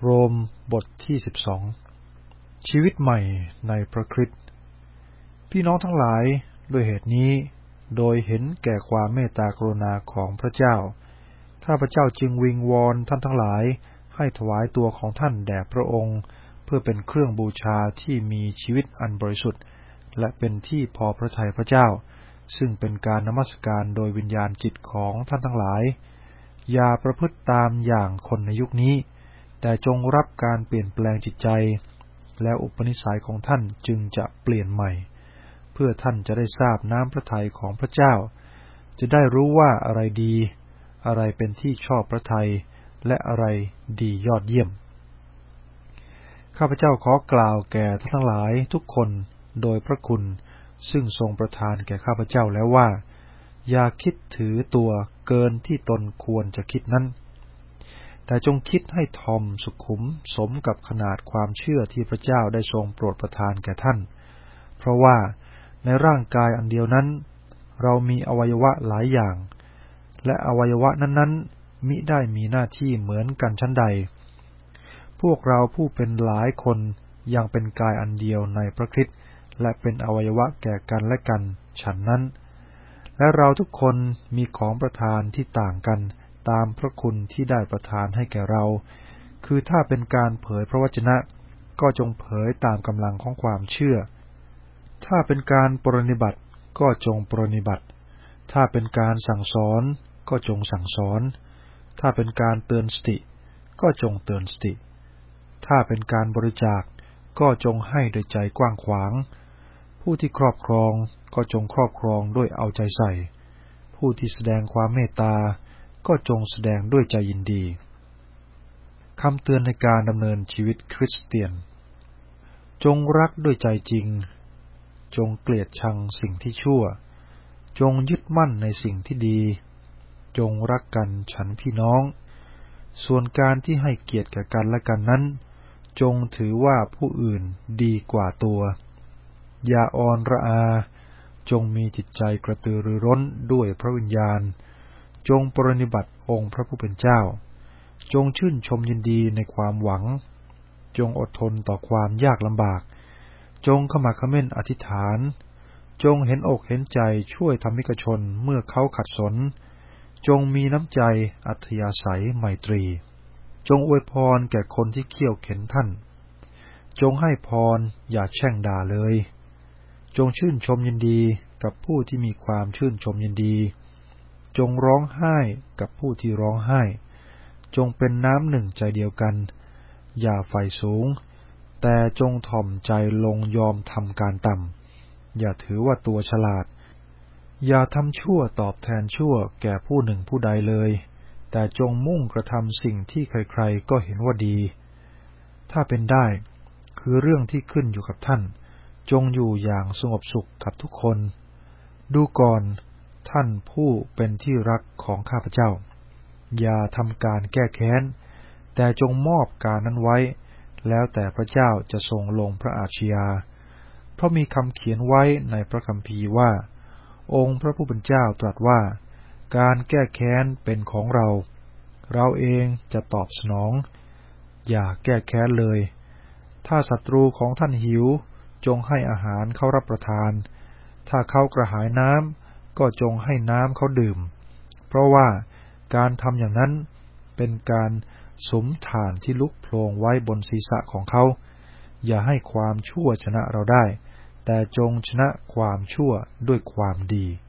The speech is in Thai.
โรมบทที่12ชีวิตใหม่ในพระคริสต์พี่น้องทั้งหลายด้วยเหตุนี้โดยเห็นแก่ความเมตตากรุณาของพระเจ้าข้าพเจ้าจึงวิงวอนท่านทั้งหลายให้ถวายตัวของท่านแด่พระองค์เพื่อเป็นเครื่องบูชาที่มีชีวิตอันบริสุทธิ์และเป็นที่พอพระทัยพระเจ้าซึ่งเป็นการนมัสการโดยวิญญาณจิตของท่านทั้งหลายอย่าประพฤติตามอย่างคนในยุคนี้แต่จงรับการเปลี่ยนแปลงจิตใจแล้วอุปนิสัยของท่านจึงจะเปลี่ยนใหม่เพื่อท่านจะได้ทราบน้ำพระทัยของพระเจ้าจะได้รู้ว่าอะไรดีอะไรเป็นที่ชอบพระทัยและอะไรดียอดเยี่ยมข้าพเจ้าขอกล่าวแก่ท่านทั้งหลายทุกคนโดยพระคุณซึ่งทรงประทานแก่ข้าพเจ้าแล้วว่าอย่าคิดถือตัวเกินที่ตนควรจะคิดนั้นแต่จงคิดให้ทอมสุขุมสมกับขนาดความเชื่อที่พระเจ้าได้ทรงโปรดประทานแก่ท่านเพราะว่าในร่างกายอันเดียวนั้นเรามีอวัยวะหลายอย่างและอวัยวะนั้นๆมิได้มีหน้าที่เหมือนกันชั้นใดพวกเราผู้เป็นหลายคนยังเป็นกายอันเดียวในพระคริสต์และเป็นอวัยวะแก่กันและกันฉันนั้นและเราทุกคนมีของประทานที่ต่างกันตามพระคุณที่ได้ประทานให้แก่เราคือถ้าเป็นการเผยพระวจนะก็จงเผยตามกำลังของความเชื่อถ้าเป็นการปรนนิบัติก็จงปรนนิบัติถ้าเป็นการสั่งสอนก็จงสั่งสอนถ้าเป็นการเตือนสติก็จงเตือนสติถ้าเป็นการบริจาคก็จงให้โดยใจกว้างขวางผู้ที่ครอบครองก็จงครอบครองด้วยเอาใจใส่ผู้ที่แสดงความเมตตาก็จงแสดงด้วยใจยินดีคำเตือนในการดำเนินชีวิตคริสเตียนจงรักด้วยใจจริงจงเกลียดชังสิ่งที่ชั่วจงยึดมั่นในสิ่งที่ดีจงรักกันฉันพี่น้องส่วนการที่ให้เกียรติแก่กันและกันนั้นจงถือว่าผู้อื่นดีกว่าตัวอย่าอ่อนระอาจงมีจิตใจกระตือรือร้นด้วยพระวิญญาณจงปรนนิบัติองค์พระผู้เป็นเจ้าจงชื่นชมยินดีในความหวังจงอดทนต่อความยากลำบากจงขมักเขม้นอธิษฐานจงเห็นอกเห็นใจช่วยธรรมิกชนเมื่อเขาขัดสนจงมีน้ำใจอัธยาศัยไมตรีจงอวยพรแก่คนที่เคี่ยวเข็นท่านจงให้พรอย่าแช่งด่าเลยจงชื่นชมยินดีกับผู้ที่มีความชื่นชมยินดีจงร้องไห้กับผู้ที่ร้องไห้จงเป็นน้ำหนึ่งใจเดียวกันอย่าใฝ่สูงแต่จงถ่อมใจลงยอมทำการต่ำอย่าถือว่าตัวฉลาดอย่าทำชั่วตอบแทนชั่วแก่ผู้หนึ่งผู้ใดเลยแต่จงมุ่งกระทำสิ่งที่ใครๆก็เห็นว่าดีถ้าเป็นได้คือเรื่องที่ขึ้นอยู่กับท่านจงอยู่อย่างสงบสุขกับทุกคนดูก่อนท่านผู้เป็นที่รักของข้าพเจ้าอย่าทำการแก้แค้นแต่จงมอบการนั้นไว้แล้วแต่พระเจ้าจะทรงลงพระอาชญาเพราะมีคำเขียนไว้ในพระคัมภีร์ว่าองค์พระผู้เป็นเจ้าตรัสว่าการแก้แค้นเป็นของเราเราเองจะตอบสนองอย่าแก้แค้นเลยถ้าศัตรูของท่านหิวจงให้อาหารเขารับประทานถ้าเขากระหายน้ำก็จงให้น้ำเขาดื่มเพราะว่าการทำอย่างนั้นเป็นการสุมถ่านที่ลุกโผลงไว้บนศีรษะของเขาอย่าให้ความชั่วชนะเราได้แต่จงชนะความชั่วด้วยความดี